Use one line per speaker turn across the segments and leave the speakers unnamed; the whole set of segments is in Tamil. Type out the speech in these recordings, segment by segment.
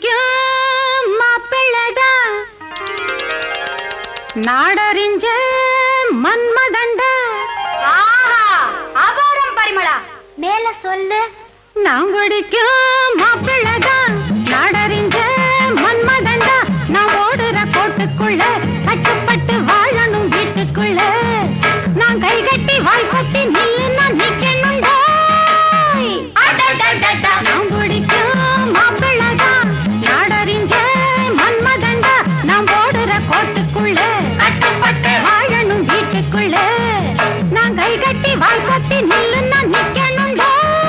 பிடிக்கும் மாப்பிள்ளதான் நாடறிஞ்ச மன்மதண்ட.
அபாரம் பரிமளா, மேல சொல்லு.
நான் பிடிக்கும் மாப்பிள்ளதான் நாடறிஞ்ச மன்மதண்ட. நான் ஓடுற கோட்டுக்குள்ள கட்டுப்பட்டு வாழணும் வீட்டுக்குள்ள. நான் கை கட்டி வாய் கொட்டி நில்லுன்னா நிக்கணுண்டா. நான் பிடிக்கும் மாப்பிள்ளதான் நாடறிஞ்ச மன்மதண்ட. நான் ஓடுற கோட்டுக்குள்ள கட்டுப்பட்டு வாழணும் வீட்டுக்குள்ள. நான் கை கட்டி வாய் கொட்டி நில்லுன்னா நிக்கணுண்டா.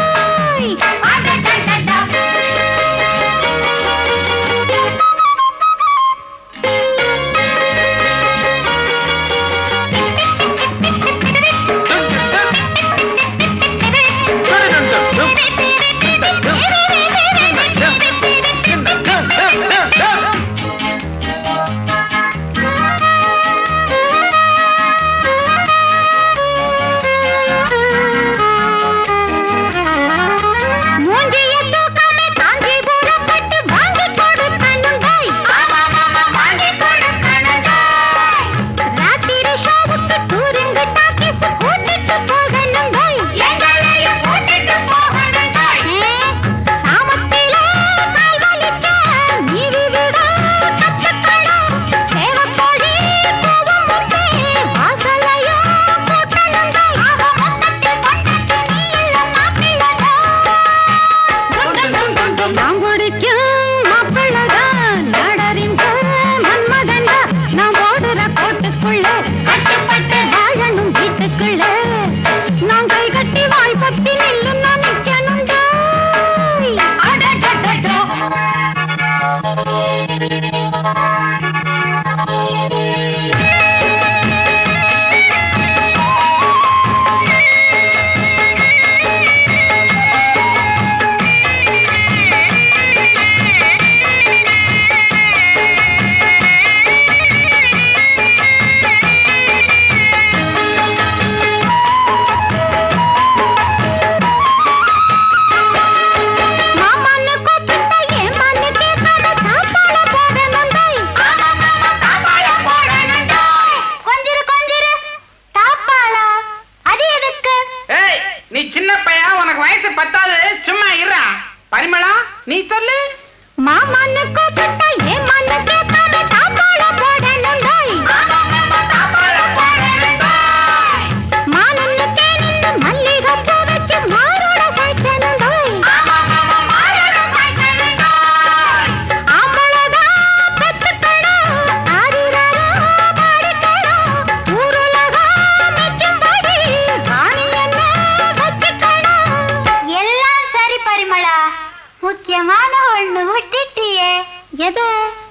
பரிமளா, நீ சொல்லு.
மாமனுக்கு பட்ட ஏன் மண்ணு கேட்காத தாப்பாள போடணுண்டாய். மானன்னு தேனின்னு மல்லிகைப்பூ வச்சு மாரோட சாய்க்கணுண்டாய். ஆம்பளதான் பெத்துக்கணும், ஆரிரரோ பாடிக்கணும். ஊருலகம் மெச்சும்படி ராணி என்ன வச்சுக்கணும்.
எல்லாம் சரி பரிமளா, முக்கியமான ஒண்ணு விட்டுட்டியே.
எது?